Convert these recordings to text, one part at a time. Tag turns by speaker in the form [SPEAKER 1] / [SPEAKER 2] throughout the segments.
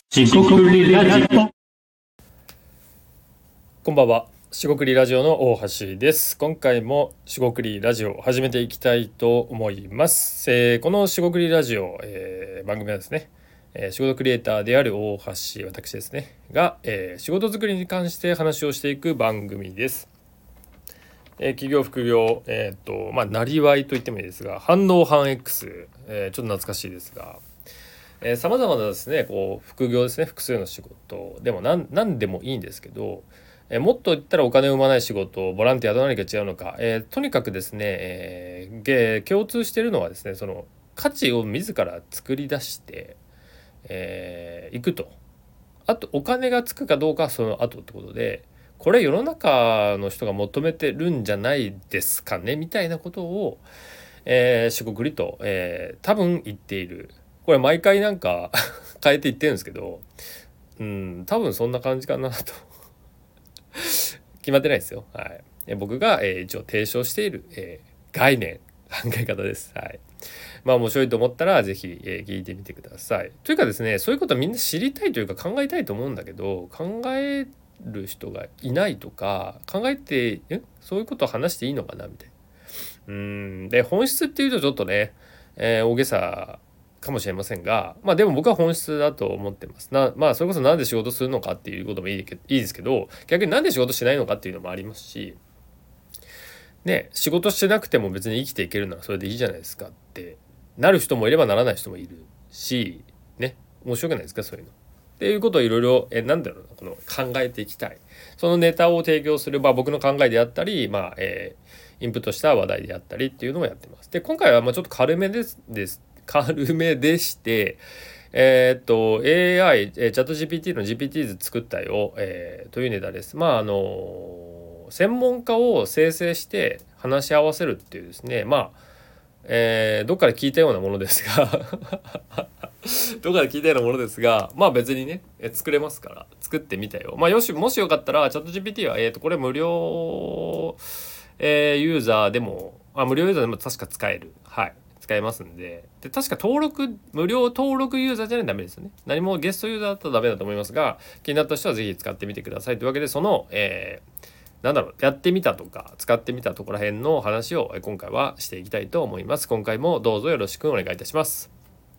[SPEAKER 1] しごくりラジオ。
[SPEAKER 2] こんばんは。しごくりラジオの大橋です。今回もしごくりラジオを始めていきたいと思います。このしごくりラジオ、番組はですね、仕事クリエイターである大橋私ですねが、仕事作りに関して話をしていく番組です。企業副業、なりわいと言ってもいいですが、反応反 X、ちょっと懐かしいですが、様々なですね副業ですね、複数の仕事でも何でもいいんですけど、もっと言ったらお金を生まない仕事、ボランティアと何か違うのか、とにかくですね、共通しているのはですね、その価値を自ら作り出して、いくと。あとお金がつくかどうかはその後ってことで、これ世の中の人が求めてるんじゃないですかねみたいなことを、しごくりと、多分言っている。これ毎回なんか変えて言ってるんですけど、多分そんな感じかなと決まってないですよ。はい。僕が、一応提唱している、概念、考え方です。はい。面白いと思ったらぜひ、聞いてみてください。というかですね、そういうことはみんな知りたいというか考えたいと思うんだけど、考える人がいないとか、考えてそういうことを話していいのかなみたいな。で本質っていうとちょっとね、大げさかもしれませんが、でも僕は本質だと思ってます。それこそなんで仕事するのかっていうこともいいですけど、逆になんで仕事しないのかっていうのもありますし、ね、仕事してなくても別に生きていけるのはそれでいいじゃないですかってなる人もいればならない人もいるし、ね、面白くないですかそういうの。っていうことをいろいろなんだろうな、この考えていきたい。そのネタを提供する、僕の考えであったり、インプットした話題であったりっていうのをやってます。で今回はちょっと軽めでして、AI、チャット GPT の GPT 図作ったよ、というネタです。専門家を生成して話し合わせるっていうですね、どっかで聞いたようなものですがどっかで聞いたようなものですが、別にね作れますから作ってみたよ。もしよかったらチャット GPT はこれ無料、ユーザーでも無料ユーザーでも確か使える。はい、使えますんで。確か無料登録ユーザーじゃないとダメですよね。何もゲストユーザーだとダメだと思いますが、気になった人はぜひ使ってみてくださいというわけで、その、やってみたとか使ってみたところら辺の話を今回はしていきたいと思います。今回もどうぞよろしくお願いいたします。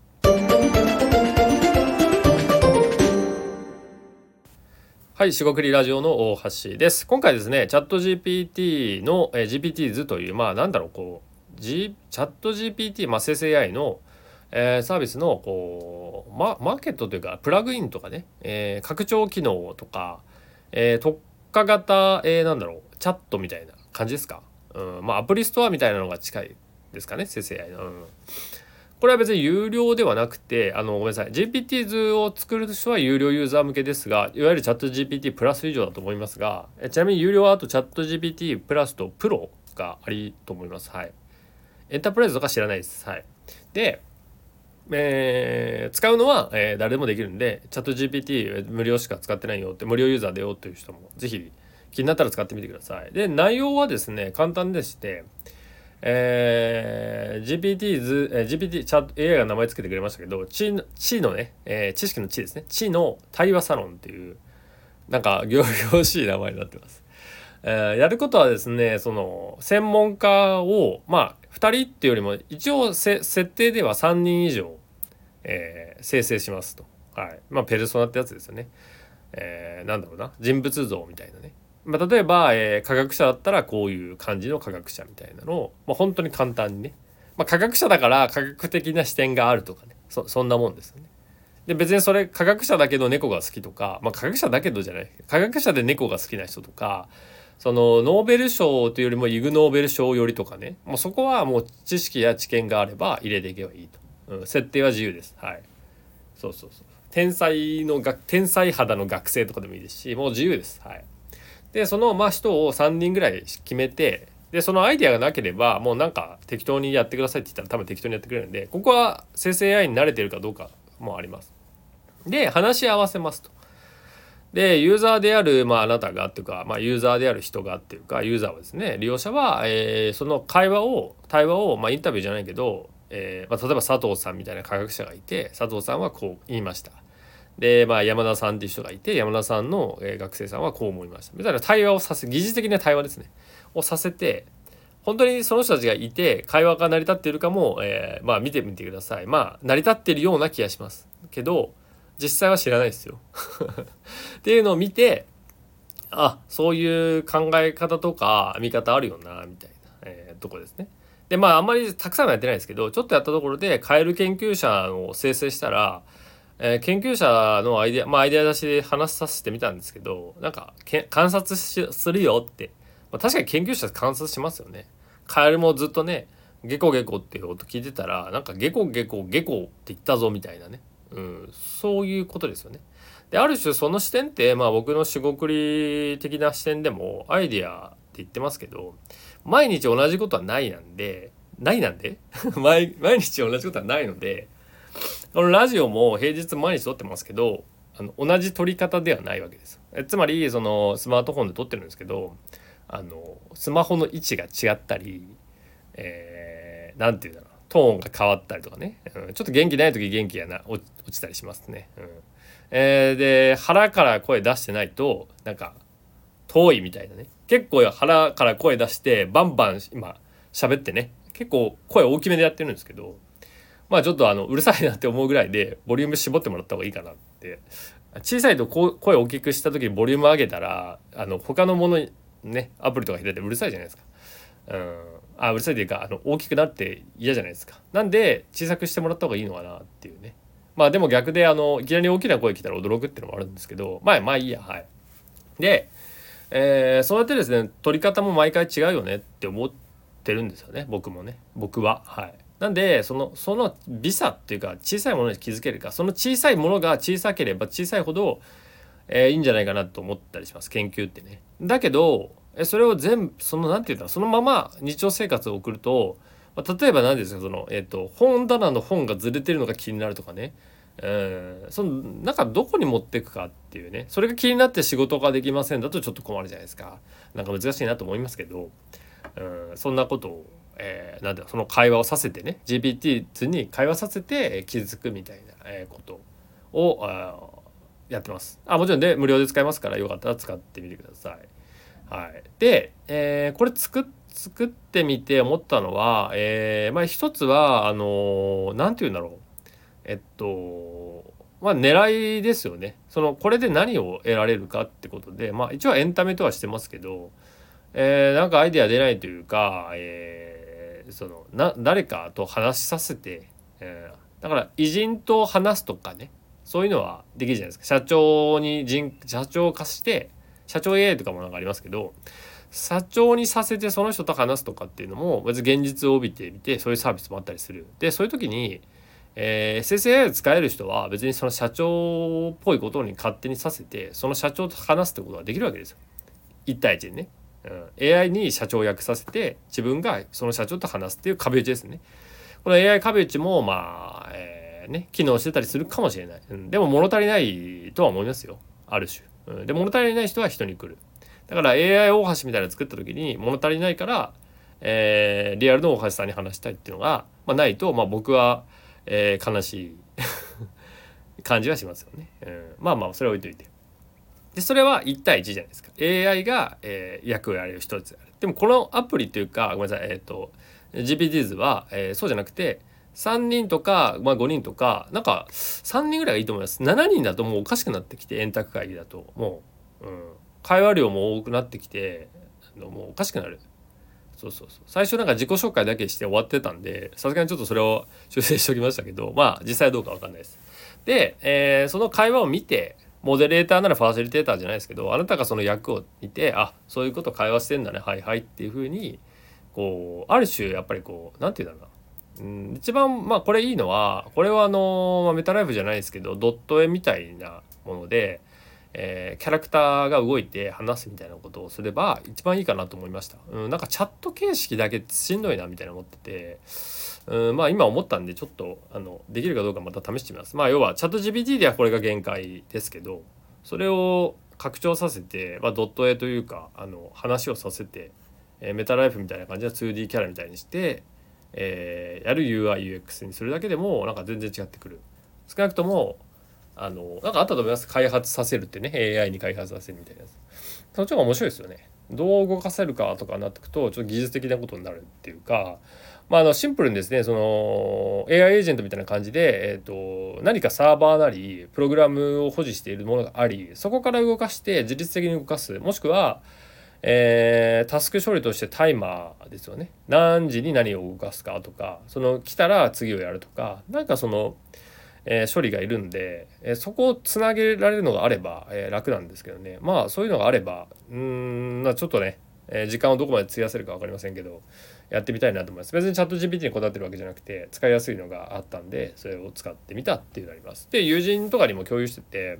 [SPEAKER 2] はい、しごくりラジオの大橋です。今回ですね、チャット GPT の、GPT 図というチャット GPT、生成 AI の、サービスのマーケットというかプラグインとかね、拡張機能とか、特化型、チャットみたいな感じですか。アプリストアみたいなのが近いですかね、生成 AI の。これは別に有料ではなくて、ごめんなさい、 GPT 図を作る人は有料ユーザー向けですが、いわゆるチャット GPT プラス以上だと思いますが、ちなみに有料はあとチャット GPT プラスとプロがありと思います。はい。エンタープライズとか知らないです。はい。で、使うのは、誰でもできるんで、チャット GPT 無料しか使ってないよって、無料ユーザーだよという人もぜひ気になったら使ってみてください。で内容はですね簡単でして、GPT チャット AI が名前つけてくれましたけど、知のね、知識の知ですね、知の対話サロンっていうなんか仰々しい名前になってます。やることはですね、その専門家を2人っていうよりも一応設定では3人以上、生成しますと。はい。ペルソナってやつですよね。人物像みたいなね。例えば、科学者だったらこういう感じの科学者みたいなのを、本当に簡単にね、科学者だから科学的な視点があるとかね、そんなもんですよね。で別にそれ科学者だけど猫が好きとか、科学者だけどじゃない、科学者で猫が好きな人とか、そのノーベル賞というよりもイグ・ノーベル賞よりとかね、そこはもう知識や知見があれば入れていけばいいと、設定は自由です。はい。そう天才肌の学生とかでもいいですし、もう自由です。はい。でその人を3人ぐらい決めて、でそのアイデアがなければもうなんか適当にやってくださいって言ったら多分適当にやってくれるんで、ここは生成 AI に慣れてるかどうかもあります。で話し合わせますと。でユーザーである、あなたがっていうか、ユーザーである人がっていうか、ユーザーはですね、利用者は、その対話を、インタビューじゃないけど、例えば佐藤さんみたいな科学者がいて、佐藤さんはこう言いました。 で山田さんっていう人がいて、山田さんの学生さんはこう思いましたみたいな対話をさせ、疑似的な対話ですねをさせて、本当にその人たちがいて会話が成り立っているかも、見てみてください。成り立っているような気がしますけど、実際は知らないですよっていうのを見て、そういう考え方とか見方あるよなみたいな、とこですね。であんまりたくさんはやってないですけど、ちょっとやったところでカエル研究者を生成したら、研究者のアイデア出しで話させてみたんですけど、なんか観察するよって、確かに研究者観察しますよね。カエルもずっとねゲコゲコっていう音聞いてたら、なんかゲコゲコゲコって言ったぞみたいなね、そういうことですよね。である種その視点って僕のしごくり的な視点でもアイデアって言ってますけど、毎日同じことはないなんで毎日同じことはないので、このラジオも平日毎日撮ってますけど、同じ撮り方ではないわけです。つまりそのスマートフォンで撮ってるんですけど、スマホの位置が違ったり、なんていうんだろう、トーンが変わったりとかね、ちょっと元気ない時元気が落ちたりしますね。で腹から声出してないとなんか遠いみたいなね。結構腹から声出してバンバン今喋ってね、結構声大きめでやってるんですけど、ちょっとうるさいなって思うぐらいでボリューム絞ってもらった方がいいかなって。小さいと声を大きくした時にボリューム上げたら他のものね、アプリとか開いてうるさいじゃないですか。うるさいというか大きくなって嫌じゃないですか。なんで小さくしてもらった方がいいのかなっていうね。でも逆でいきなり大きな声来たら驚くっていうのもあるんですけど、いいや。はい。で、そうやってですね、撮り方も毎回違うよねって思ってるんですよね、僕は。はい。なんでその微差っていうか、小さいものに気づけるか、その小さいものが小さければ小さいほど、いいんじゃないかなと思ったりします、研究ってね。だけどそれを全部なんていうんだろう、そのまま日常生活を送ると、例えば何ですか、本棚の本がずれてるのが気になるとかね、そのなんかどこに持っていくかっていうね、それが気になって仕事ができませんだとちょっと困るじゃないですか。なんか難しいなと思いますけど、そんなことを、なんだろう、その会話をさせてね、 GPT に会話させて気づくみたいなことをやってます。もちろんで無料で使えますから、よかったら使ってみてください。はい。で、これ作ってみて思ったのは、一つはなんて言うんだろう、狙いですよね。これで何を得られるかってことで、一応エンタメとはしてますけど、なんかアイデア出ないというか、誰かと話しさせて、だから偉人と話すとかね、そういうのはできるじゃないですか。社長化して社長 AI とかもなんかありますけど、社長にさせてその人と話すとかっていうのも別に現実を帯びてみて、そういうサービスもあったりする。でそういう時に、SSAI を使える人は別にその社長っぽいことに勝手にさせて、その社長と話すってことができるわけですよ、1対1でね。AI に社長を訳させて自分がその社長と話すっていう壁打ちですね。この AI 壁打ちも機能してたりするかもしれない。でも物足りないとは思いますよ、ある種。で物足りない人は人に来る。だから AI 大橋みたいなの作った時に物足りないから、リアルの大橋さんに話したいっていうのが、ないと、僕は、悲しい感じはしますよね。それは置いといて。でそれは1対1じゃないですか。 AI が、役をやれる一つである。でもこのアプリというか、ごめんなさい、GPTs は、そうじゃなくて3人とか、5人とか、なんか3人ぐらいがいいと思います。7人だともうおかしくなってきて、円卓会議だともう、会話量も多くなってきて、もうおかしくなる。そう最初なんか自己紹介だけして終わってたんで、さすがにちょっとそれを修正しておきましたけど、実際どうか分かんないです。で、その会話を見て、モデレーターならファシリテーターじゃないですけど、あなたがその役を見て、そういうこと会話してんだね、はいはいっていう風に、こうある種やっぱりこうなんていうんだろうな、一番これいいのは、これはメタライフじゃないですけどドット絵みたいなもので、キャラクターが動いて話すみたいなことをすれば一番いいかなと思いました。なんかチャット形式だけしんどいなみたいな思ってて、今思ったんでちょっとできるかどうかまた試してみます。要はチャット GPT ではこれが限界ですけど、それを拡張させて、ドット絵というか話をさせて、メタライフみたいな感じで 2D キャラみたいにして、やる UIUX にするだけでもなんか全然違ってくる。少なくともなんかあったと思います。開発させるってね、 AI に開発させるみたいなやつ。そっちの方が面白いですよね。どう動かせるかとかになってくとちょっと技術的なことになるっていうか、シンプルにですね、その AI エージェントみたいな感じで、何かサーバーなりプログラムを保持しているものがあり、そこから動かして自律的に動かす、もしくは、タスク処理としてタイマーですよね。何時に何を動かすかとか、その来たら次をやるとか、なんかその、処理がいるんで、そこをつなげられるのがあれば、楽なんですけどね。そういうのがあればちょっとね、時間をどこまで費やせるか分かりませんけど、やってみたいなと思います。別にチャット GPT にこだわってるわけじゃなくて、使いやすいのがあったんでそれを使ってみたっていうのがあります。で、友人とかにも共有してて、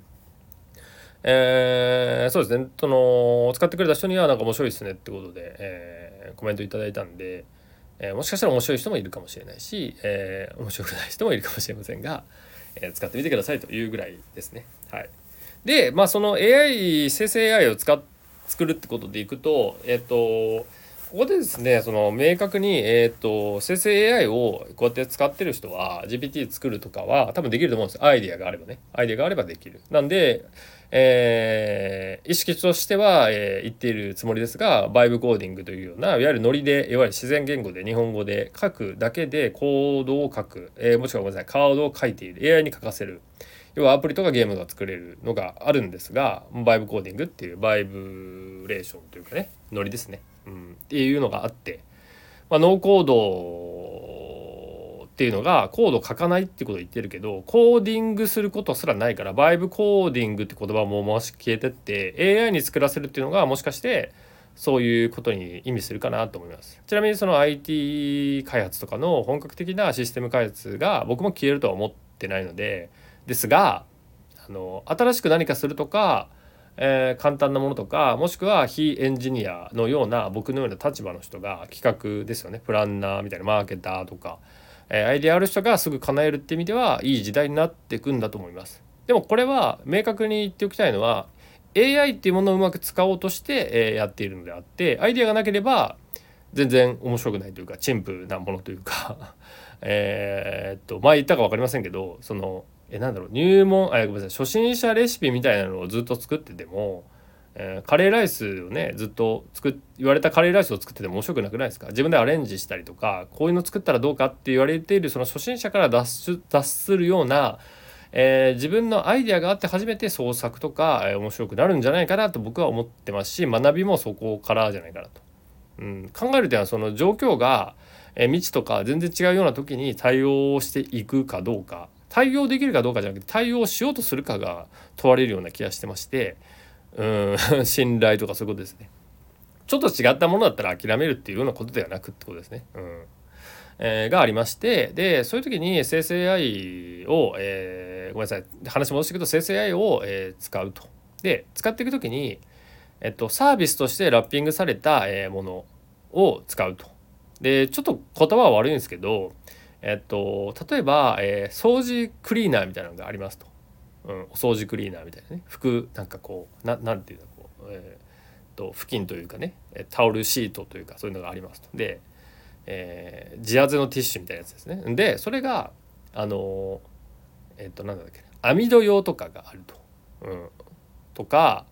[SPEAKER 2] そうですね、その使ってくれた人にはなんか面白いですねってことで、コメントいただいたんで、もしかしたら面白い人もいるかもしれないし、面白くない人もいるかもしれませんが、使ってみてくださいというぐらいですね。はい。で、その AI 生成 AI を作るってことでいくと、ここでですね、その明確に、生成 AI をこうやって使ってる人は GPT 作るとかは多分できると思うんですよ。アイディアがあればね。アイディアがあればできる。なんで、意識としては、言っているつもりですが、バイブコーディングというようないわゆるノリで、いわゆる自然言語で日本語で書くだけでコードを書く、もしくはごめんなさい、コードを書いている AI に書かせる、要はアプリとかゲームが作れるのがあるんですが、バイブコーディングっていうバイブレーションというかね、ノリですね、っていうのがあって、ノーコードっていうのがコード書かないってことを言ってるけど、コーディングすることすらないから、バイブコーディングって言葉ももし消えてって AI に作らせるっていうのがもしかしてそういうことに意味するかなと思います。ちなみにその IT 開発とかの本格的なシステム開発が僕も消えるとは思ってないのですが、新しく何かするとか、簡単なものとか、もしくは非エンジニアのような僕のような立場の人が、企画ですよね、プランナーみたいなマーケターとか、アイデアある人がすぐ叶えるって意味ではいい時代になっていくんだと思います。でもこれは明確に言っておきたいのは AI っていうものをうまく使おうとして、やっているのであって、アイデアがなければ全然面白くないというか、陳腐なものというか前言ったか分かりませんけど、そのなんだろう、入門ごめんなさい、初心者レシピみたいなのをずっと作ってても、カレーライスをねずっと言われたカレーライスを作ってても面白くなくないですか。自分でアレンジしたりとか、こういうの作ったらどうかって言われているその初心者から脱するような、自分のアイデアがあって初めて創作とか、面白くなるんじゃないかなと僕は思ってますし、学びもそこからじゃないかなと、考える点はその状況が、未知とか全然違うような時に対応していくかどうか、対応できるかどうかじゃなくて対応しようとするかが問われるような気がしてまして、信頼とかそういうことですね。ちょっと違ったものだったら諦めるっていうようなことではなくってことですね。がありまして、でそういう時に生成 AI を、ごめんなさい、話戻していくと生成 AI を、使うと。で使っていく時に、サービスとしてラッピングされた、ものを使うと。でちょっと言葉は悪いんですけど、例えば、掃除クリーナーみたいなのがありますと。お掃除クリーナーみたいなね、なんかこうなんていうの、こう、布巾というかね、タオルシートというかそういうのがありますと。で、地当てのティッシュみたいなやつですね。でそれがなんだっけ、網戸用とかがあると、とか、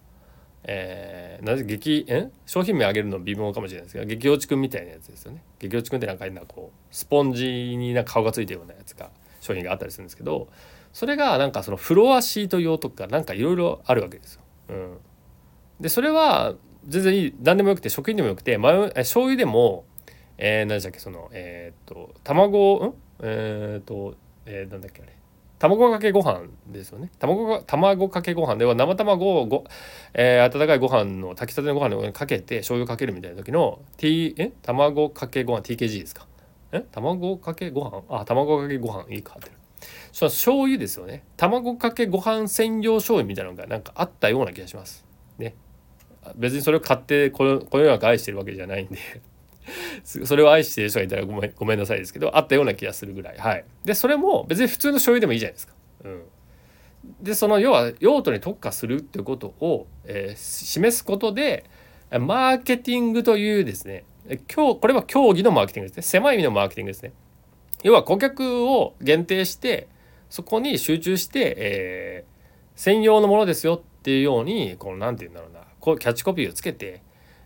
[SPEAKER 2] 商品名上げるの微妙かもしれないですけど、激落ちくんみたいなやつですよね。激落ちくんってなんか変なこうスポンジになんか顔がついてるようなやつが商品があったりするんですけど、それがなんかそのフロアシート用とかなんかいろいろあるわけですよ。でそれは全然いい、何でもよくて、食品でもよくて、醤油でも、何でしたっけ、その卵なんだっけあれ、卵かけご飯ですよね。卵かけご飯では生卵を温かいご飯の炊きたてのご飯にかけて醤油かけるみたいな時の卵かけご飯 TKG ですか。卵かけご飯、卵かけご飯いいかってる。その醤油ですよね。卵かけご飯専用醤油みたいなのがなんかあったような気がしますね。別にそれを買ってこの世の中愛してるわけじゃないんでそれを愛している人がいたらごめんなさいですけど、あったような気がするぐらい。はい。でそれも別に普通の醤油でもいいじゃないですか。でその要は用途に特化するっていうことを、示すことでマーケティングというですね、これは競技のマーケティングですね。狭い意味のマーケティングですね。要は顧客を限定してそこに集中して、 専用のものですよっていうようにこうなんて言うんだろうな、こうキャッチコピーをつけて、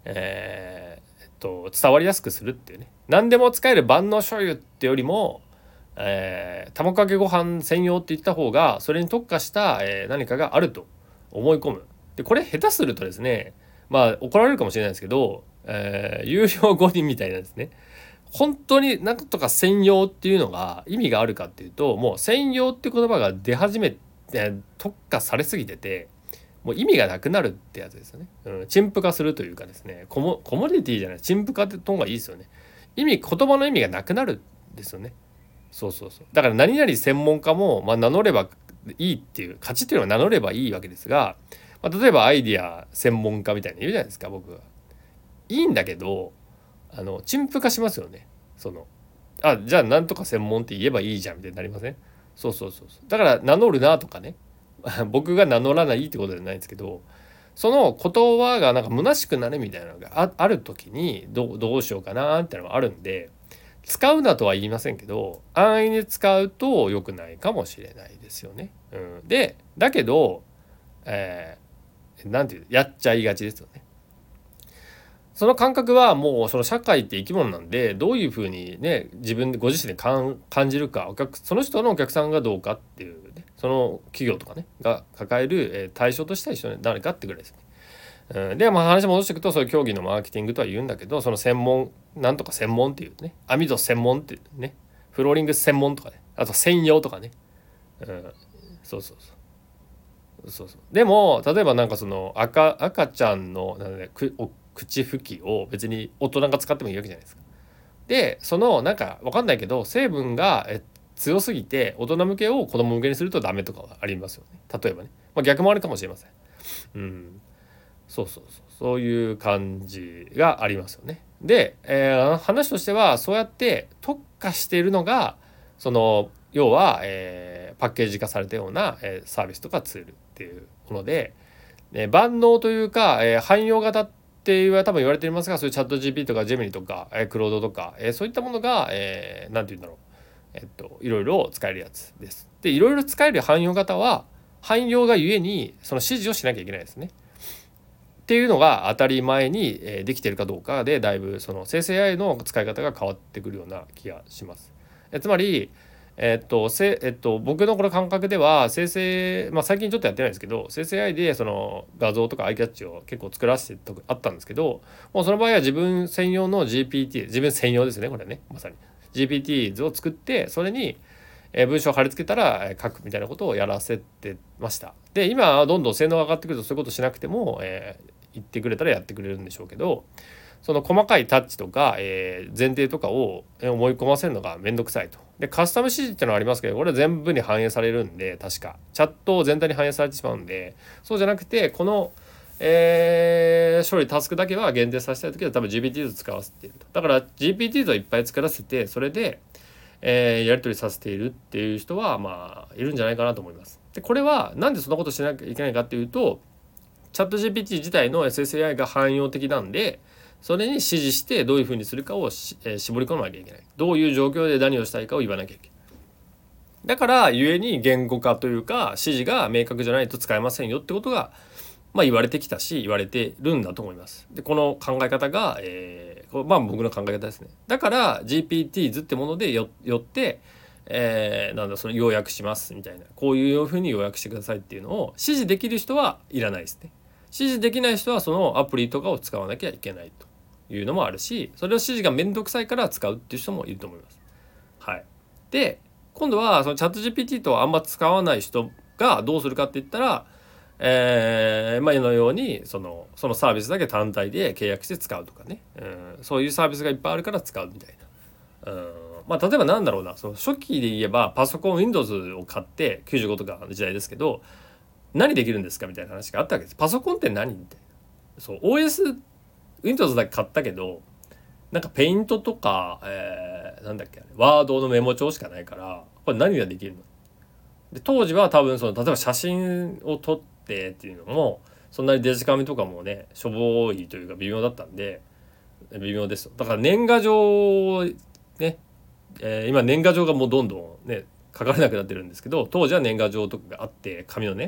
[SPEAKER 2] 伝わりやすくするっていうね。何でも使える万能醤油ってよりも、卵かけご飯専用って言った方がそれに特化した、何かがあると思い込む。でこれ下手するとですね、まあ怒られるかもしれないですけど、有料誤認みたいなんですね。本当になんとか専用っていうのが意味があるかっていうと、もう専用っていう言葉が出始めて特化されすぎてて、もう意味がなくなるってやつですよね。陳腐化するというかですね、コモディティじゃない、陳腐化って方がいいですよね。言葉の意味がなくなるんですよね。そうそうそう。だから何々専門家も、名乗ればいいっていう価値っていうのは名乗ればいいわけですが、例えばアイディア専門家みたいに言うじゃないですか、僕は。いいんだけど、陳腐化しますよね。じゃあなんとか専門って言えばいいじゃんみたいになりません？そうそうそうそう。だから名乗るなとかね、僕が名乗らないってことじゃないんですけど、その言葉がなんか虚しくなるみたいなのがある時にどうしようかなっていうのがあるんで、使うなとは言いませんけど、安易に使うと良くないかもしれないですよね。でだけど、なんていうやっちゃいがちですよね。その感覚はもうその社会って生き物なんで、どういうふうにね自分でご自身で感じるか、その人のお客さんがどうかっていう、ね、その企業とかねが抱える対象とした人に誰かってぐらいですね。で話戻していくと、そういう競技のマーケティングとは言うんだけど、その専門なんとか専門っていうね、網戸専門っていうね、フローリング専門とかね、あと専用とかね、そうそうそう。でも例えばなんかその赤ちゃんの口拭きを別に大人が使ってもいいわけじゃないですか。でそのなんか分かんないけど成分が強すぎて大人向けを子供向けにするとダメとかはありますよね。例えばね、逆もあるかもしれません。そういう感じがありますよね。で、話としてはそうやって特化しているのがその要は、パッケージ化されたような、サービスとかツールっていうもので、万能というか、汎用型って多分言われていますが、そういうチャット GP とかジェミニとか、クロードとか、そういったものが、なんて言うんだろう、いろいろ使えるやつです。でいろいろ使える汎用型は汎用がゆえにその指示をしなきゃいけないですね。っていうのが当たり前にできているかどうかで、だいぶその生成 AI の使い方が変わってくるような気がします。つまり僕のこの感覚では生成、最近ちょっとやってないですけど、生成 AI でその画像とかアイキャッチを結構作らせてあったんですけど、もうその場合は自分専用の GPT、 自分専用ですねこれね、まさに GPT 図を作ってそれに文章を貼り付けたら書くみたいなことをやらせてました。で今はどんどん性能が上がってくるとそういうことしなくても、言ってくれたらやってくれるんでしょうけど、その細かいタッチとか、前提とかを思い込ませるのがめんどくさいと。でカスタム指示っていうのはありますけど、これは全部に反映されるんで、確かチャット全体に反映されてしまうんで、そうじゃなくてこの、処理タスクだけは限定させたい時は多分 GPT と使わせていると。だから GPT といっぱい作らせてそれで、やり取りさせているっていう人はいるんじゃないかなと思います。でこれはなんでそんなことしなきゃいけないかっていうと、チャット GPT 自体の SSAI が汎用的なんで、それに指示してどういうふうにするかを絞り込まなきゃいけない。どういう状況で何をしたいかを言わなきゃいけない。だから故に言語化というか指示が明確じゃないと使えませんよってことが、言われてきたし言われてるんだと思います。でこの考え方が、僕の考え方ですね。だから GPT 図ってものでよって、その要約しますみたいな、こういうふうに要約してくださいっていうのを指示できる人はいらないですね。指示できない人はそのアプリとかを使わなきゃいけないというのもあるし、それを指示がめんどくさいから使うっていう人もいると思います。はい。で今度はそのチャット GPT とあんま使わない人がどうするかって言ったら、今のようにそのサービスだけ単体で契約して使うとかね、そういうサービスがいっぱいあるから使うみたいな。例えばなんだろうな、その初期で言えばパソコン Windows を買って95とかの時代ですけど、何できるんですかみたいな話があったわけです。パソコンって何みたいな。そう OS Windows だけ買ったけど、なんかペイントとか、なんだっけワードのメモ帳しかないから、これ何ができるの。で当時は多分例えば写真を撮ってっていうのもそんなにデジカメとかもねしょぼいというか微妙だったんで、微妙ですよ。だから年賀状ね、今年賀状がもうどんどんね書かれなくなってるんですけど、当時は年賀状とかがあって紙のね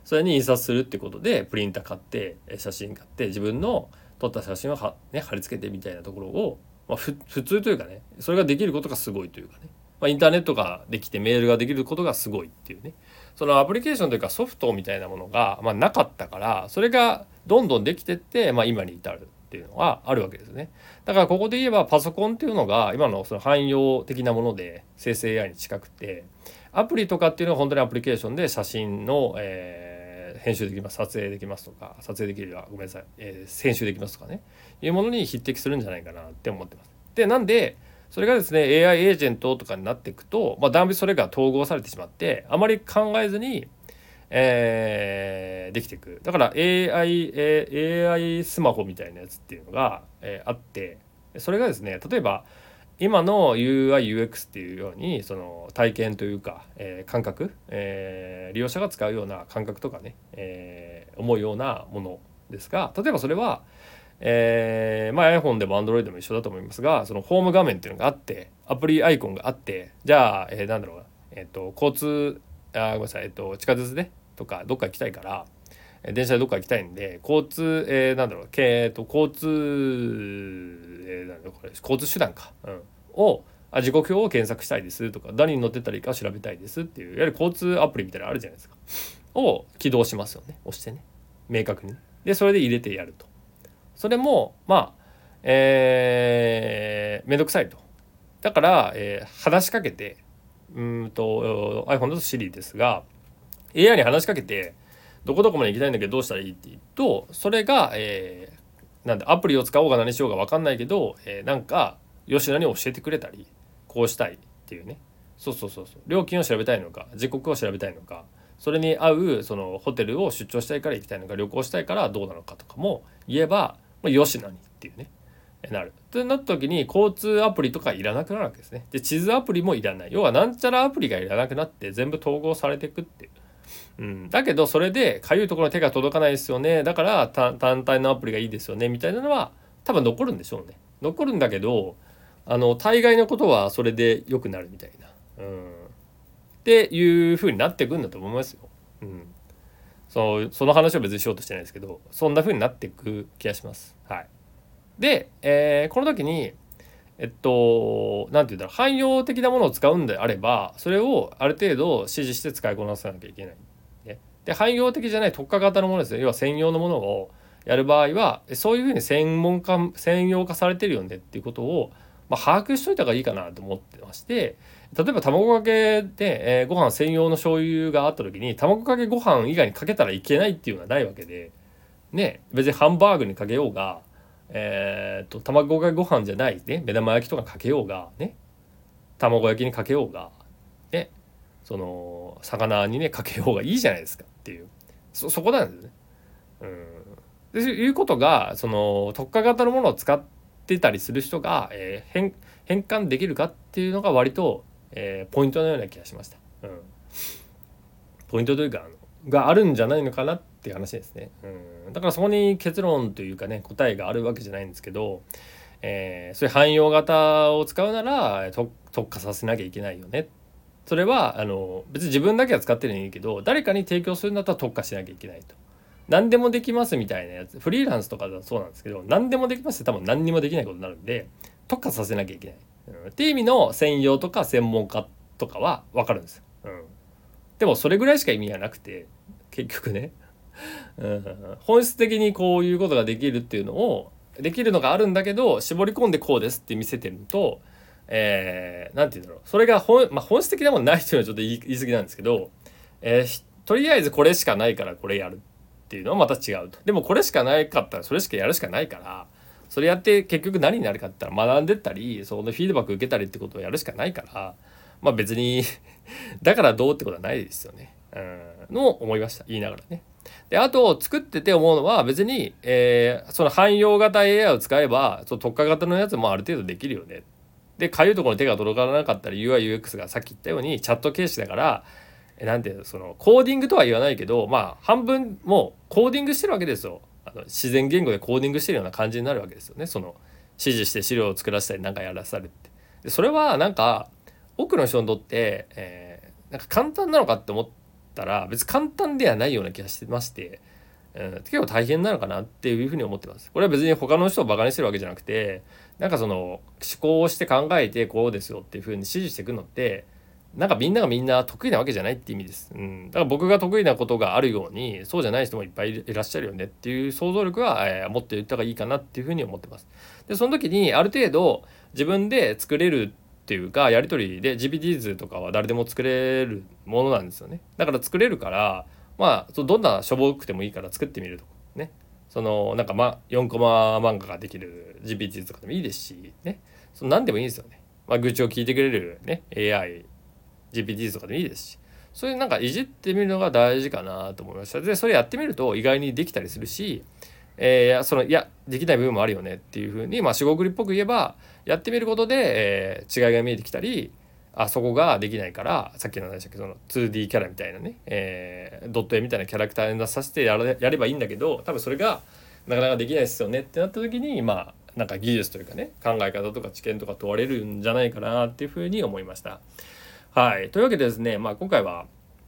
[SPEAKER 2] それに印刷するってことでプリンター買って写真買って自分の撮った写真を貼り付けてみたいなところを、普通というかね、それができることがすごいというかね、インターネットができてメールができることがすごいっていうね、そのアプリケーションというかソフトみたいなものが、なかったから、それがどんどんできてって、今に至るっていうのがあるわけですね。だからここで言えばパソコンっていうのが今のその汎用的なもので生成 AI に近くて、アプリとかっていうのは本当にアプリケーションで写真の、編集できます、撮影できますとか、撮影できるごめんなさい、編集できますとかね、いうものに匹敵するんじゃないかなって思ってます。で、なんでそれがですね AI エージェントとかになっていくと、だんだんそれが統合されてしまってあまり考えずに、できていく。だから AI スマホみたいなやつっていうのが、あって、それがですね例えば今の UI/UX っていうようにその体験というか、感覚、利用者が使うような感覚とかね、思うようなものですが、例えばそれは、iPhone でも Android でも一緒だと思いますが、そのホーム画面っていうのがあってアプリアイコンがあって、じゃあ、なんだろうな、交通ごめんなさい、地下鉄でとかどっか行きたいから、電車でどっか行きたいんで交通、なんだろう、交通、なんだろうこれ交通手段か、を時刻表を検索したいですとか、誰に乗ってたらいいか調べたいですっていう、いわゆる交通アプリみたいなのあるじゃないですか、を起動しますよね、押してね、明確に。でそれで入れてやると。それもめんどくさいと。だから、話しかけてiPhone だと Siri ですが AI に話しかけてどこどこまで行きたいんだけどどうしたらいいって言うと、それが、なんだアプリを使おうが何しようが分かんないけど、なんか吉田に教えてくれたり、こうしたいっていうね、そう料金を調べたいのか時刻を調べたいのか、それに合うそのホテルを出張したいから行きたいのか、旅行したいからどうなのかとかも言えば、吉野にっていうねなるとなった時に交通アプリとかいらなくなるわけですね。で地図アプリもいらない、要はなんちゃらアプリがいらなくなって全部統合されていくっていう、だけどそれでかゆいところに手が届かないですよね、だから単体のアプリがいいですよねみたいなのは多分残るんでしょうね。残るんだけど大概のことはそれで良くなるみたいな、っていう風になっていくんだと思いますよ。その話を別にしようとしてないですけど、そんな風になっていく気がします。はい。で、この時になんて言うんだろう、汎用的なものを使うんであればそれをある程度指示して使いこなさなきゃいけない。で汎用的じゃない特化型のものですね、要は専用のものをやる場合はそういうふうに専用化されてるよねっていうことを、把握しといた方がいいかなと思ってまして、例えば卵かけで、ご飯専用の醤油があった時に卵かけご飯以外にかけたらいけないっていうのはないわけでね、別にハンバーグにかけようが卵かけご飯じゃないね目玉焼きとかかけようがね、卵焼きにかけようがね、その魚にねかけようがいいじゃないですかっていう、そこなんですね。でいうことがその特化型のものを使ってたりする人が、変換できるかっていうのが割と、ポイントのような気がしました。ポイントというかがあるんじゃないのかなっていう話ですね。だからそこに結論というかね答えがあるわけじゃないんですけど、そういう汎用型を使うなら特化させなきゃいけないよね。それは別に自分だけは使ってるのにいいけど誰かに提供するんだったら特化しなきゃいけないと。何でもできますみたいなやつ、フリーランスとかだとそうなんですけど、何でもできますって多分何にもできないことになるんで特化させなきゃいけない、っていう意味の専用とか専門家とかは分かるんですよ。でもそれぐらいしか意味がなくて結局ね、本質的にこういうことができるっていうのをできるのがあるんだけど絞り込んでこうですって見せてるのと、なんていうんだろう、それが本質的なものないっていうのはちょっと言い過ぎなんですけど、とりあえずこれしかないからこれやるっていうのはまた違うと。でもこれしかないかったらそれしかやるしかないから、それやって結局何になるかって言ったら学んでったりそのフィードバック受けたりってことをやるしかないから、別にだからどうってことはないですよね。の思いました、言いながらね。であと作ってて思うのは別に、その汎用型 AI を使えばその特化型のやつもある程度できるよね。でかゆいところに手が届かなかったら UI/UX がさっき言ったようにチャット形式だからなんていうの、そのコーディングとは言わないけど半分もうコーディングしてるわけですよ。自然言語でコーディングしてるような感じになるわけですよね。その指示して資料を作らせたりなんかやらされて、でそれはなんか多くの人にとって、なんか簡単なのかって思っったら別に簡単ではないような気がしてまして、結構大変なのかなっていうふうに思ってます。これは別に他の人をバカにしてるわけじゃなくて、なんかその思考をして考えてこうですよっていうふうに指示していくのってなんかみんながみんな得意なわけじゃないって意味です。だから僕が得意なことがあるようにそうじゃない人もいっぱいいらっしゃるよねっていう想像力は、持っていった方がいいかなっていうふうに思ってます。でその時にある程度自分で作れるっていうかやり取りで GPT 図とかは誰でも作れるものなんですよね。だから作れるからどんなしょぼくてもいいから作ってみるとかね。なんか4コマ漫画ができる GPT とかでもいいですしね。何でもいいんですよね。愚痴を聞いてくれるね AI、GPT とかでもいいですし、そういうなんかいじってみるのが大事かなと思いました。でそれやってみると意外にできたりするし、いやできない部分もあるよねっていうふうにしごくりっぽく言えばやってみることで、違いが見えてきたり、そこができないからさっきの何でしたっけ2D キャラみたいなね、ドット絵みたいなキャラクターに出させてやればいいんだけど、多分それがなかなかできないですよねってなった時になんか技術というかね考え方とか知見とか問われるんじゃないかなっていうふうに思いました。はい、というわけでですね、今回は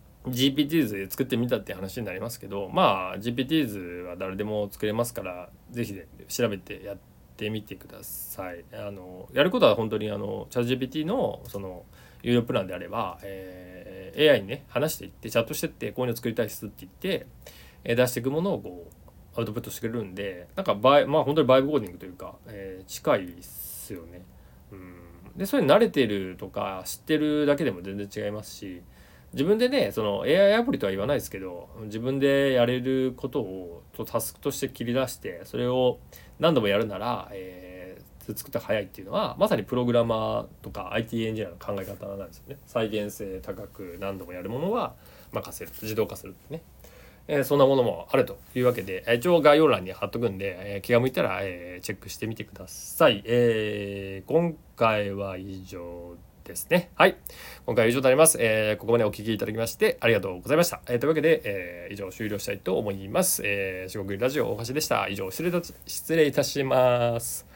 [SPEAKER 2] GPT 図で作ってみたっていう話になりますけど、GPT 図は誰でも作れますからぜひ、調べてやってみてください。やることは本当にChatGPT の有料プランであれば、AI にね話していってチャットしてってこういうの作りたいですって言って、出していくものをこうアウトプットしてくれるんで、なんか本当にバイブコーディングというか、近いですよね。でそれに慣れてるとか知ってるだけでも全然違いますし、自分でねAI アプリとは言わないですけど自分でやれることをタスクとして切り出してそれを何度もやるなら、作ったら早いっていうのはまさにプログラマーとか IT エンジニアの考え方なんですよね。再現性高く何度もやるものは任せる、自動化するってね、そんなものもあるというわけで、一応概要欄に貼っとくんで、気が向いたら、チェックしてみてください。今回は以上ですね。はい、今回は以上となります。ここまでお聞きいただきましてありがとうございました。というわけで、以上終了したいと思います。四国ラジオ大橋でした。以上失礼いたします。